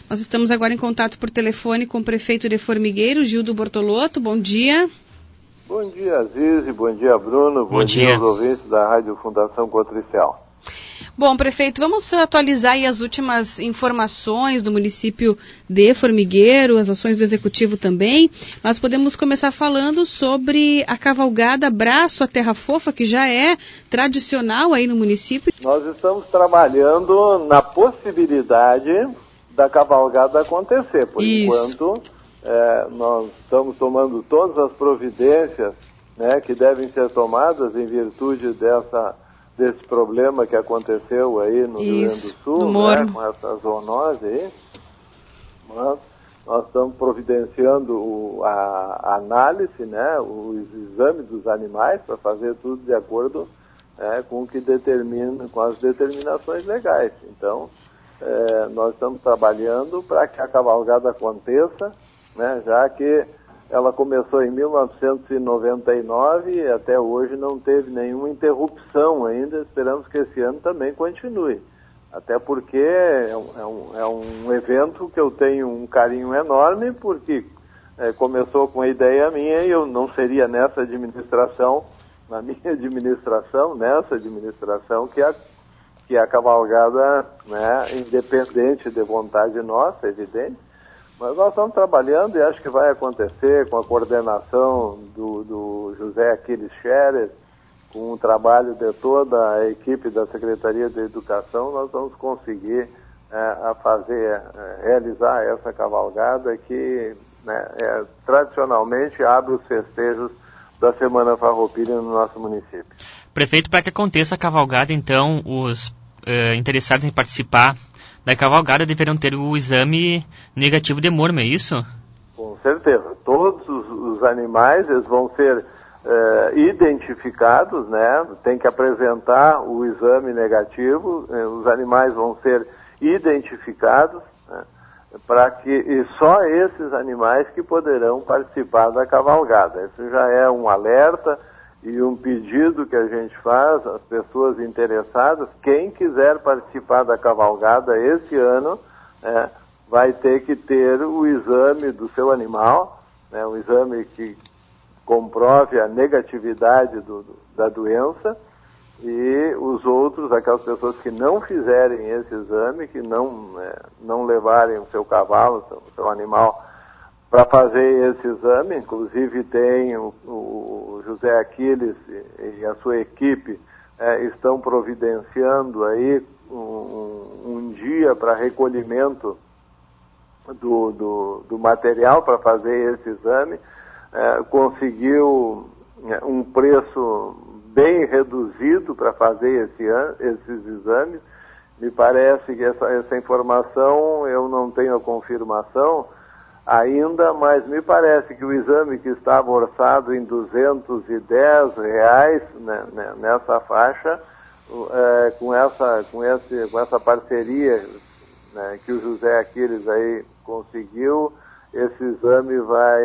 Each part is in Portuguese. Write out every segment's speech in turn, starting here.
Nós estamos agora em contato por telefone com o prefeito de Formigueiro, Gildo Bortolotto. Bom dia. Bom dia, Zizi. Bom dia, Bruno. Bom dia aos ouvintes da Rádio Fundação Cotricel. Bom, prefeito, vamos atualizar aí as últimas informações do município de Formigueiro, as ações do Executivo também, mas podemos começar falando sobre a cavalgada Braço à Terra Fofa, que já é tradicional aí no município. Nós estamos trabalhando na possibilidade da cavalgada acontecer. Por enquanto, nós estamos tomando todas as providências, né, que devem ser tomadas em virtude desse problema que aconteceu aí no Rio Grande do Sul, né, com essa zoonose aí. Mas nós estamos providenciando a análise, né, os exames dos animais para fazer tudo de acordo com o que determina, com as determinações legais. Então, nós estamos trabalhando para que a cavalgada aconteça, né, já que ela começou em 1999 e até hoje não teve nenhuma interrupção ainda. Esperamos que esse ano também continue. Até porque é um evento que eu tenho um carinho enorme, porque começou com a ideia minha e eu não seria nessa administração que a cavalgada, né, independente de vontade nossa, evidente. Mas nós estamos trabalhando e acho que vai acontecer com a coordenação do José Aquiles Scherer, com o trabalho de toda a equipe da Secretaria de Educação. Nós vamos conseguir realizar essa cavalgada que, né, tradicionalmente abre os festejos da Semana Farroupilha no nosso município. Prefeito, para que aconteça a cavalgada, então, os interessados em participar da cavalgada deverão ter o exame negativo de morma, é isso? Com certeza. Todos os animais, eles vão ser identificados, né? Tem que apresentar o exame negativo, os animais vão ser identificados, né? E só esses animais que poderão participar da cavalgada. Isso já é um alerta e um pedido que a gente faz às pessoas interessadas. Quem quiser participar da cavalgada esse ano, vai ter que ter o exame do seu animal, né, um exame que comprove a negatividade da doença, e os outros, aquelas pessoas que não fizerem esse exame, que não levarem o seu cavalo, o seu animal, para fazer esse exame. Inclusive tem o José Aquiles e a sua equipe estão providenciando aí um dia para recolhimento do material para fazer esse exame. Conseguiu um preço bem reduzido para fazer esses exames. Me parece que essa informação eu não tenho a confirmação ainda, mas me parece que o exame que estava orçado em R$210, né, nessa faixa, com essa parceria, né, que o José Aquiles aí conseguiu, esse exame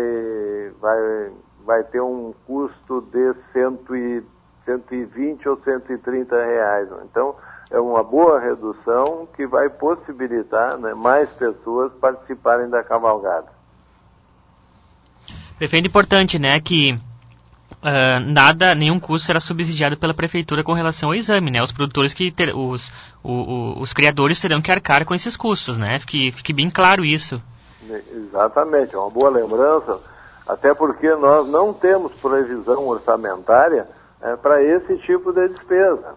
vai ter um custo de 120 ou R$130. Então, é uma boa redução que vai possibilitar, né, mais pessoas participarem da cavalgada. Prefeito, importante, né, que nenhum custo será subsidiado pela prefeitura com relação ao exame, né? Os produtores os criadores terão que arcar com esses custos, né? Fique bem claro isso. Exatamente, é uma boa lembrança, até porque nós não temos previsão orçamentária para esse tipo de despesa.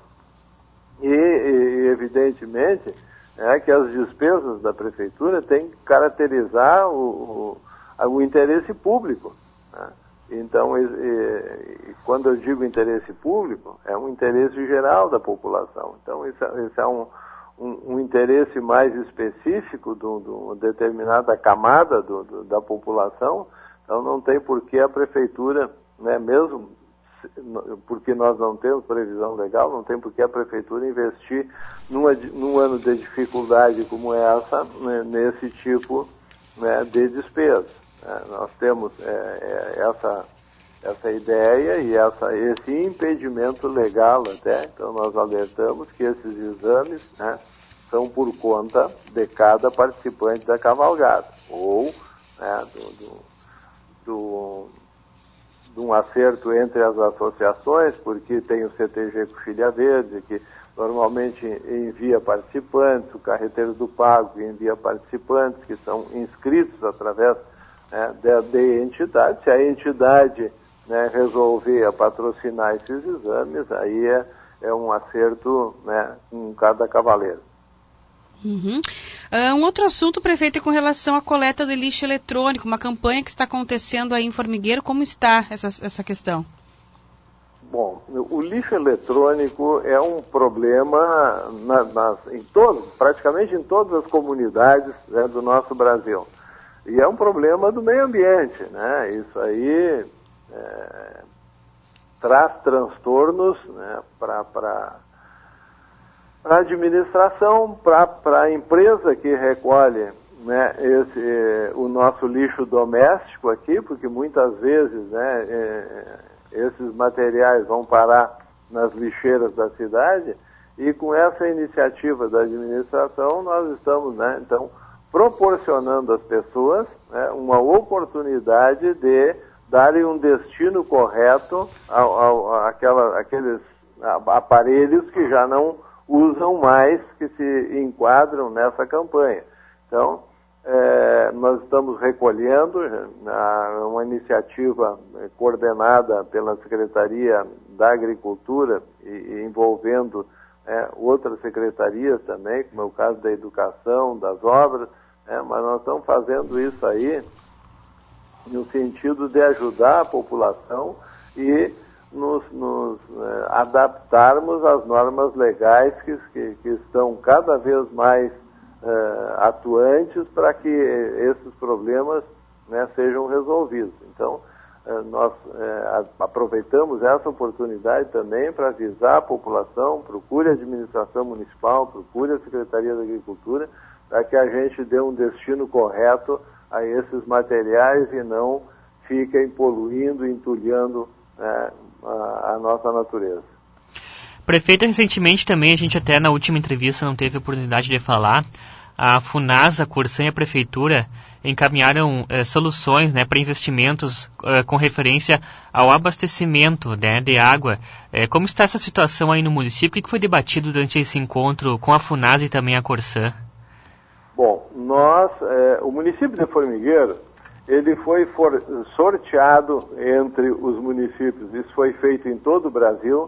E evidentemente, que as despesas da prefeitura têm que caracterizar o interesse público, né? Então, quando eu digo interesse público, é um interesse geral da população. Então, isso é um interesse mais específico de uma determinada camada da população. Então, não tem por que a prefeitura, né, mesmo porque nós não temos previsão legal, não tem por que a prefeitura investir num ano de dificuldade como essa, né, nesse tipo, né, de despesa. Nós temos essa ideia e esse impedimento legal até, então nós alertamos que esses exames, né, são por conta de cada participante da cavalgada, ou né, de um acerto entre as associações, porque tem o CTG Coxilha Verde, que normalmente envia participantes, o Carreteiro do Pago envia participantes que são inscritos através de entidade. Se a entidade resolver patrocinar esses exames, aí é um acerto com cada cavaleiro. Uhum. Um outro assunto, prefeito, é com relação à coleta de lixo eletrônico, uma campanha que está acontecendo aí em Formigueiro. Como está essa questão? Bom, o lixo eletrônico é um problema praticamente em todas as comunidades do nosso Brasil. E é um problema do meio ambiente, né? Isso aí traz transtornos para a administração, para a empresa que recolhe o nosso lixo doméstico aqui, porque muitas vezes esses materiais vão parar nas lixeiras da cidade, e com essa iniciativa da administração nós estamos então proporcionando às pessoas uma oportunidade de darem um destino correto àqueles aparelhos que já não usam mais, que se enquadram nessa campanha. Então, nós estamos recolhendo uma iniciativa coordenada pela Secretaria da Agricultura e envolvendo outras secretarias também, como é o caso da Educação, das Obras, mas nós estamos fazendo isso aí no sentido de ajudar a população e nos adaptarmos às normas legais que estão cada vez mais atuantes para que esses problemas sejam resolvidos. Então, nós aproveitamos essa oportunidade também para avisar a população, procure a administração municipal, procure a Secretaria da Agricultura, para que a gente dê um destino correto a esses materiais e não fiquem poluindo, entulhando a nossa natureza. Prefeito, recentemente também, a gente até na última entrevista não teve a oportunidade de falar, a Funasa, a Corsã e a Prefeitura encaminharam soluções para investimentos com referência ao abastecimento de água. Como está essa situação aí no município? O que foi debatido durante esse encontro com a Funasa e também a Corsã? Bom, o município de Formigueiro, ele foi sorteado entre os municípios, isso foi feito em todo o Brasil,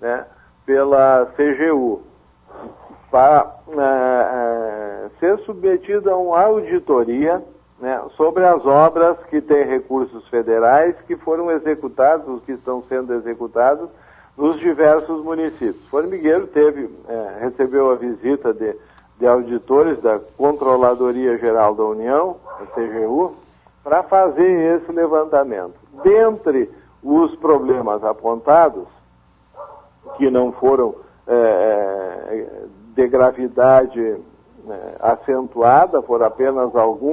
pela CGU, para ser submetido a uma auditoria sobre as obras que têm recursos federais que foram executados, os que estão sendo executados nos diversos municípios. Formigueiro recebeu a visita de auditores da Controladoria Geral da União, a CGU, para fazer esse levantamento. Dentre os problemas apontados, que não foram de gravidade acentuada, foram apenas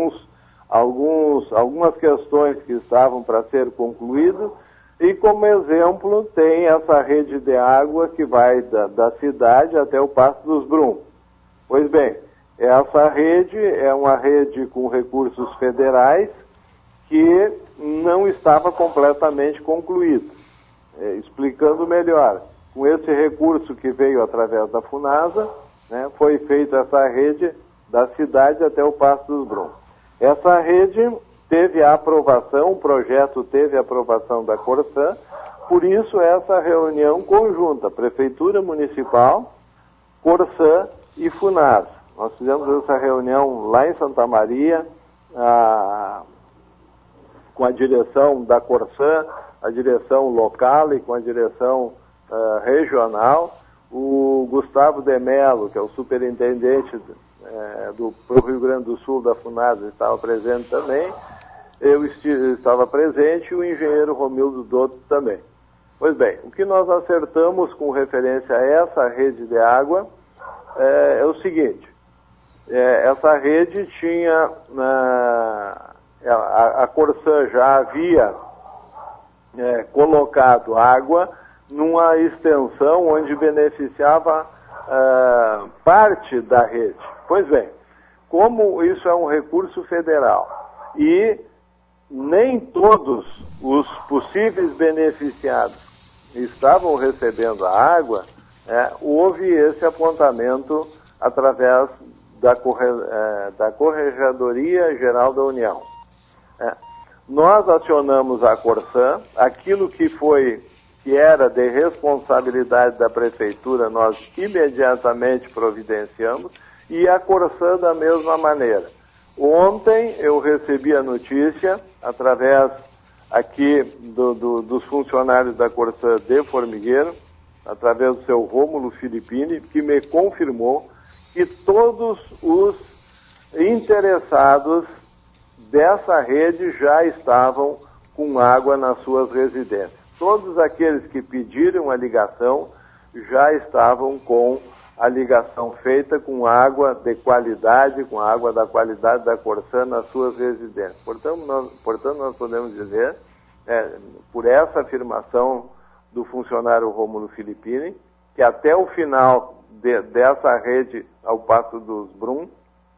algumas questões que estavam para ser concluídas, e como exemplo tem essa rede de água que vai da cidade até o Passo dos Brum. Pois bem, essa rede é uma rede com recursos federais que não estava completamente concluída. Explicando melhor, com esse recurso que veio através da Funasa, foi feita essa rede da cidade até o Passo dos Brum. Essa rede teve a aprovação, o projeto teve a aprovação da Corsã, por isso essa reunião conjunta, Prefeitura Municipal, Corsã e Funasa. Nós fizemos essa reunião lá em Santa Maria, com a direção da Corsã, a direção local e com a direção regional. O Gustavo de Mello, que é o superintendente do Rio Grande do Sul da Funasa, estava presente também. Eu estava presente e o engenheiro Romildo Dotto também. Pois bem, o que nós acertamos com referência a essa rede de água é o seguinte: essa rede tinha, a Corsã já havia colocado água numa extensão onde beneficiava parte da rede. Pois bem, como isso é um recurso federal e nem todos os possíveis beneficiados estavam recebendo a água, houve esse apontamento através da Corregedoria Geral da União. Nós acionamos a Corsan, aquilo que era de responsabilidade da Prefeitura, nós imediatamente providenciamos, e a Corsan da mesma maneira. Ontem eu recebi a notícia, através aqui dos funcionários da Corsan de Formigueiro, através do seu Rômulo Filippini, que me confirmou que todos os interessados dessa rede já estavam com água nas suas residências. Todos aqueles que pediram a ligação já estavam com a ligação feita com água de qualidade, com água da qualidade da Corsan nas suas residências. Portanto, nós podemos dizer, por essa afirmação do funcionário Rômulo Filippini, que até o final dessa rede ao Passo dos Brum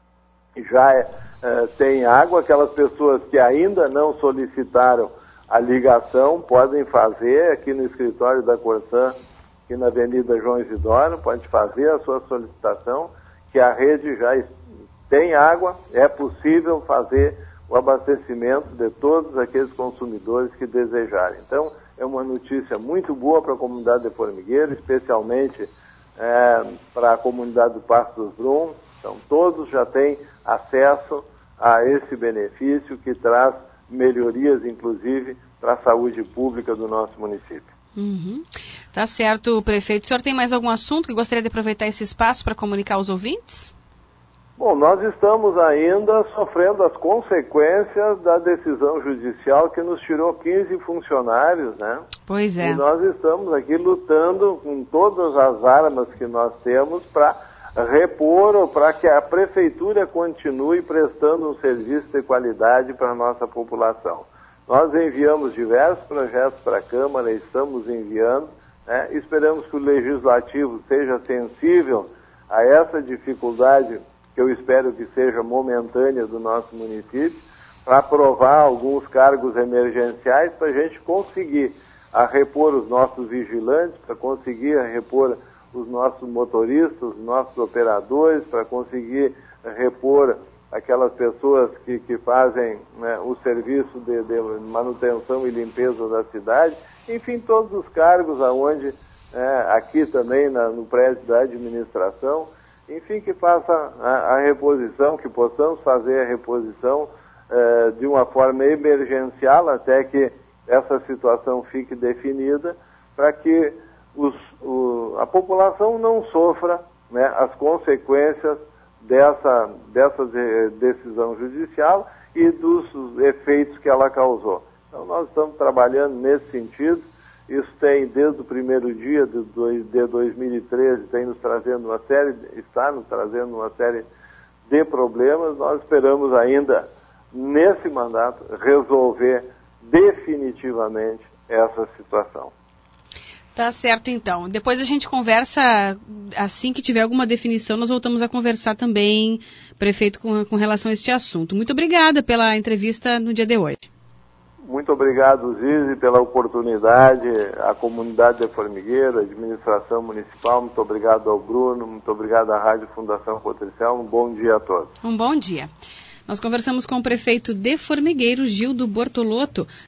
já tem água. Aquelas pessoas que ainda não solicitaram a ligação podem fazer aqui no escritório da Corsan, aqui na Avenida João Isidoro, pode fazer a sua solicitação, que a rede já tem água, é possível fazer o abastecimento de todos aqueles consumidores que desejarem. Então, é uma notícia muito boa para a comunidade de Formigueiro, especialmente para a comunidade do Passo dos Brum. Então, todos já têm acesso a esse benefício que traz melhorias, inclusive, para a saúde pública do nosso município. Uhum. Tá certo, prefeito. O senhor tem mais algum assunto que gostaria de aproveitar esse espaço para comunicar aos ouvintes? Bom, nós estamos ainda sofrendo as consequências da decisão judicial que nos tirou 15 funcionários, né? Pois é. E nós estamos aqui lutando com todas as armas que nós temos para repor ou para que a prefeitura continue prestando um serviço de qualidade para a nossa população. Nós enviamos diversos projetos para a Câmara, estamos enviando, né? Esperamos que o Legislativo seja sensível a essa dificuldade, que eu espero que seja momentânea do nosso município, para aprovar alguns cargos emergenciais para a gente conseguir repor os nossos vigilantes, para conseguir repor os nossos motoristas, os nossos operadores, para conseguir repor aquelas pessoas que fazem, né, o serviço de manutenção e limpeza da cidade, enfim, todos os cargos aonde, aqui também no prédio da administração, enfim, que faça a reposição, que possamos fazer a reposição de uma forma emergencial até que essa situação fique definida, para que a população não sofra, né, as consequências dessa decisão judicial e dos efeitos que ela causou. Então, nós estamos trabalhando nesse sentido. Isso tem, desde o primeiro dia de 2013, está nos trazendo uma série de problemas. Nós esperamos ainda, nesse mandato, resolver definitivamente essa situação. Tá certo, então. Depois a gente conversa, assim que tiver alguma definição, nós voltamos a conversar também, prefeito, com relação a este assunto. Muito obrigada pela entrevista no dia de hoje. Muito obrigado, Zizi, pela oportunidade, a comunidade de Formigueiro, a administração municipal, muito obrigado ao Bruno, muito obrigado à Rádio Fundação Potencial, um bom dia a todos. Um bom dia. Nós conversamos com o prefeito de Formigueiro, Gildo Bortolotto.